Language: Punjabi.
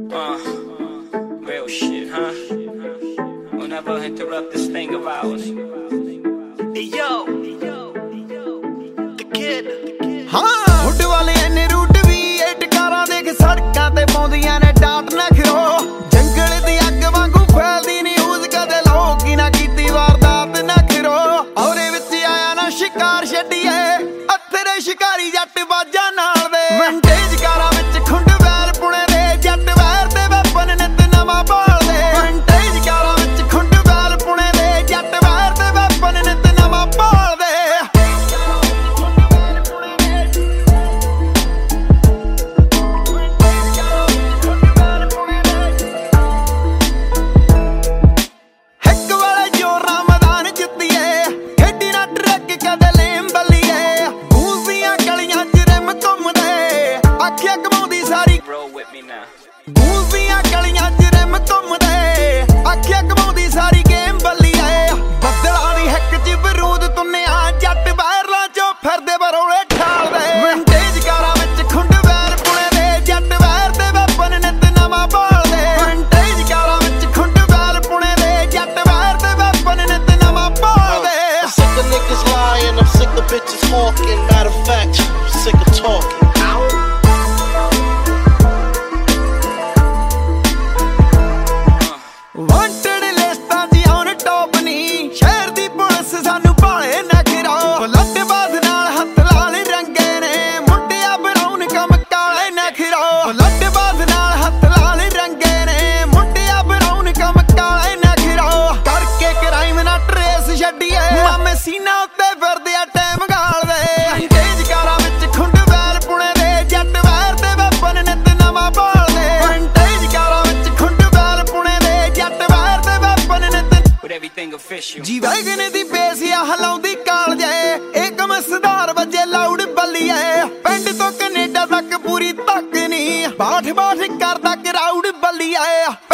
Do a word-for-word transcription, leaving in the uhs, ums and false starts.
Uh, real shit, huh? We'll never interrupt this thing of ours. Hey yo, the kid. ਹਾਂ ਹੁੱਡ ਵਾਲੇ ਐਨੇ ਰੂਟ ਵੀ ਇਹ ਟਕਾਰਾਂ ਦੇਖ ਸੜਕਾਂ ਤੇ ਪਾਉਂਦੀਆਂ ਨੇ ਡਾਟ ਨਾ ਖਿਰੋ ਜੰਗਲ ਦੀ ਅੱਗ ਵਾਂਗੂ ਫੈਲਦੀ ਨਿਊਜ਼ ਕਦੇ ਲੋਕੀ ਨਾ ਕੀਤੀ ਵਾਰਦਾਤ ਨਾ ਖਿਰੋ ਔਰੇ ਵਿੱਚ ਆਇਆ ਨਾ ਸ਼ਿਕਾਰ ਛੱਡੀਏ ਅੱਥਰੇ ਸ਼ਿਕਾਰੀ ਜੱਟ ਬਾਜਾਂ ਨਾਲ ਦੇ ਵਿੰਟੇਜ ਕਾਰਾਂ ਵਿੱਚ ਖੁੰਡ ਵੈਲ ਪੁਣੇ ਦੇ ਜੱਟ ਵੈਰ ਤੇ ਵੈਪਨ ਨਿੱਤ ਨਵਾਂ ਭਾਲਦੇ ਵਿੰਟੇਜ ਕਾਰਾਂ ਵਿੱਚ ਖੁੰਡ ਵੈਲ ਪੁਣੇ ਦੇ ਜੱਟ ਵੈਰ ਤੇ ਵੈਪਨ ਨਿੱਤ ਨਵਾਂ ਭਾਲਦੇ ਗੂੰਜ਼ਦੀਆਂ ਗਲੀਆਂ ਚ ਰਿਮ ਘੁੰਮਦੇ ਆਖਿਆ ਕਮਾਉਂਦੀ ਸਾਰੀ ਗੇਮ ਬੱਲੀ ਆਏ ਬੱਦਲਾਂ ਦੀ ਹਿੱਕ ਚ ਬਰੂਦ ਤੁੰਨਿਆ ਜੱਟ ਬਾਹਰਲਾਂ ਚੋਂ ਫਿਰਦੇ ਬਰੋਲੇ ਠਾਲਦੇ ਵਿੰਟੇਜ ਕਾਰਾਂ ਵਿੱਚ ਖੁੰਡ ਵੈਰ ਪੁਣੇ ਦੇ ਜੱਟ ਵੈਰ ਤੇ ਵੈਪਨ ਨਿੱਤ ਨਵਾਂ ਭਾਲਦੇ ਵਿੰਟੇਜ ਕਾਰਾਂ ਵਿੱਚ ਖੁੰਡ ਵੈਰ ਪੁਣੇ ਦੇ ਜੱਟ ਵੈਰ ਤੇ ਵੈਪਨ ਨਿੱਤ ਨਵਾਂ ਭਾਲਦੇ I'm sick of niggas lying, I'm sick of bitches hawking. Matter of fact, I'm sick of talking. Wanted ਲਿਸਟਾਂ ਦੀ ਔਨ ਟੌਪ ਨੀ ਸ਼ਹਿਰ ਦੀ ਪੁਲਿਸ ਸਾਨੂੰ ਭਾਲੇ ਨਾ ਗਿਰਾਓ ਬਲੱਡ ਬਾਜ਼ ਨਾਲ ਹੱਥ ਲਾਲ ਰੰਗੇ ਨੇ ਮੁੰਡਿਆ ਬਰਾਉਨ ਕੰਮ ਕਾਲੇ ਨਾ ਖਿਰਾਓ ਬਲੱਡ ਬਾਜ਼ ਨਾਲ ਹੱਥ ਲਾਲ ਰੰਗੇ ਨੇ ਮੁੰਡਿਆ ਬਰਾਉਨ ਕੰਮ ਕਾਲੇ ਨਾ ਖਿਰਾਓ ਕਰਕੇ ਕ੍ਰਾਈਮ ਨਾ ਟਰੇਸ ਛੱਡੀਏ ਮਾਮੇ ਸੀਨਾ ਉੱਤੇ ਫਿਰਦੇ ਆ ਟਾਈਮ ਗਾਲਦੇ ਤੇਜ ਕਾਰਾਂ ਵਿੱਚ ਖੁੰਡ ਵੈਲ ਪੁਣੇ ਦੇ ਜੱਟ ਵੈਰ ਤੇ ਵੈਪਨ ਨਿੱਤ ਨਵਾਂ ਭਾਲਦੇ ਤੇਜ ਕਾਰਾਂ ਵਿੱਚ ਖੁੰਡ ਵੈਲ ਪੁਣੇ ਦੇ ਜੱਟ ਵੈਰ ਤੇ ਵੈਪਨ ਨਿੱਤ Everything official. ਜੀ ਵੈਗਨ ਦੀ ਬੇਸਿਆ ਹਲਾਉਂਦੀ ਕਾਲ ਜਾਏ ਇਹ ਕਮ ਸੁਧਾਰ ਵਜੇ ਲਾਊਡ ਬੱਲੀਏ ਪਿੰਡ ਤੋਂ ਕੈਨੇਡਾ ਤੱਕ ਪੂਰੀ ਤੱਕ ਨਹੀਂ ਬਾਠ ਬਾਠ ਕਰਦਾ ਕਰਾਊਡ ਬੱਲੀਏ